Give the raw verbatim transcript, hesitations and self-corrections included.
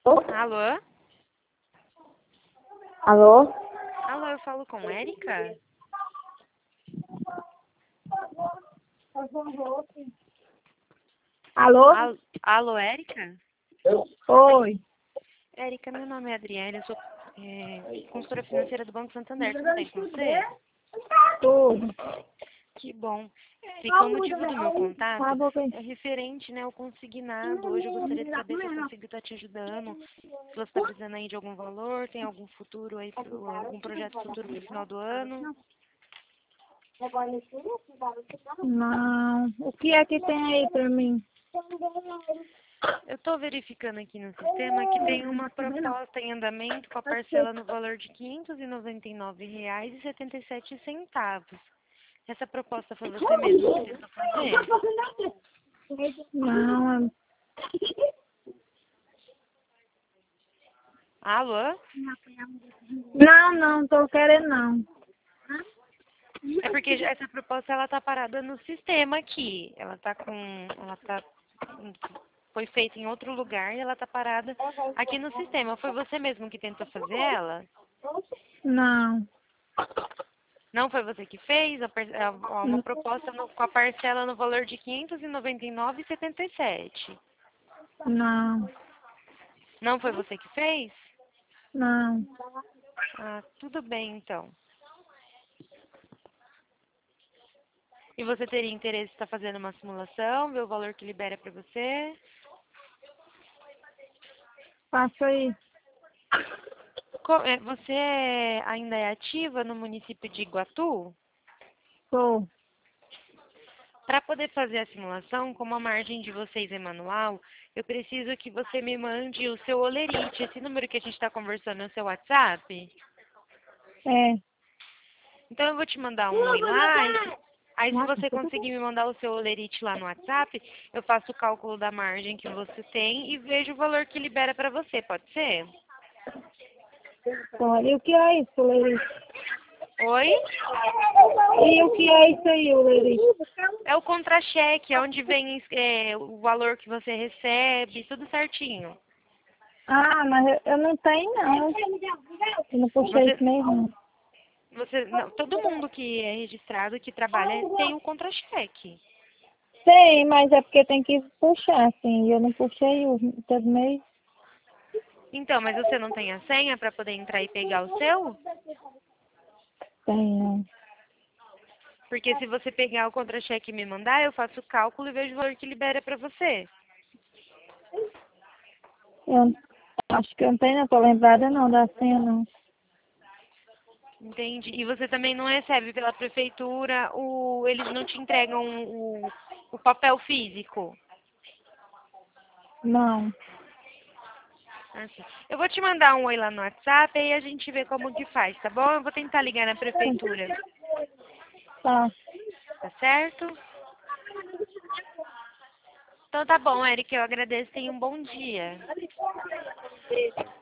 Alô? Alô? Alô, eu falo com Érica? Alô? Al- Alô, Érica? Oi. Érica, meu nome é Adriana, eu sou é, consultora financeira do Banco Santander. Tudo bem com você? Tudo. Que bom. Ficou o motivo do meu contato Cala a boca aí. é referente, né, ao consignado. Hoje eu gostaria de saber se eu consigo estar te ajudando, se você está precisando aí de algum valor, tem algum futuro aí, pro- algum projeto futuro para o final do ano. Não. O que é que tem aí pra mim? Eu estou verificando aqui no sistema que tem uma proposta em andamento com a parcela no valor de quinhentos e noventa e nove reais e setenta e sete centavos. Essa proposta foi você mesmo que tentou fazer? Não. Alô? Não, não, tô querendo não. É porque já- essa proposta ela tá parada no sistema aqui. Ela tá com, ela tá foi feita em outro lugar e ela tá parada aqui no sistema. Foi você mesmo que tentou fazer ela? Não. Não foi você que fez? A par- a- Uma proposta no- com a parcela no valor de quinhentos e noventa e nove reais e setenta e sete. Não. Não foi você que fez? Não. Ah, tudo bem então. E você teria interesse em estar fazendo uma simulação, ver o valor que libera para você? Passa aí. Co- é, Você é- ainda é ativa no município de Iguatu? Tô. Para poder fazer a simulação, como a margem de vocês é manual, eu preciso que você me mande o seu olerite. Esse número que a gente está conversando é o seu WhatsApp? É. Então eu vou te mandar um oi lá. E, aí se Nossa, você tudo conseguir me mandar o seu olerite lá no WhatsApp, eu faço o cálculo da margem que você tem e vejo o valor que libera para você. Pode ser? bom. E o que é isso, Leite? Oi? E o que é isso aí, Leite? É o contra-cheque, é onde vem é, o valor que você recebe, tudo certinho. Ah, mas eu, eu não tenho não. Eu não puxei Você, isso mesmo. você, não, todo mundo que é registrado, que trabalha, tem o contra-cheque. Sei, mas é porque tem que puxar, assim. E eu não puxei o todo mês. Então, mas você não tem a senha para poder entrar e pegar o seu? Tenho. Porque se você pegar o contra-cheque e me mandar, eu faço o cálculo e vejo o valor que libera para você. Eu acho que eu não tenho, não tô lembrada não da senha, não. Entende? E você também não recebe pela prefeitura, o, eles não te entregam o, o papel físico. Não. Assim. Eu vou te mandar um oi lá no WhatsApp e a gente vê como que faz, tá bom? Eu vou tentar ligar na prefeitura, Tá. tá certo? Então tá bom, Eric, eu agradeço. Tenha um bom dia.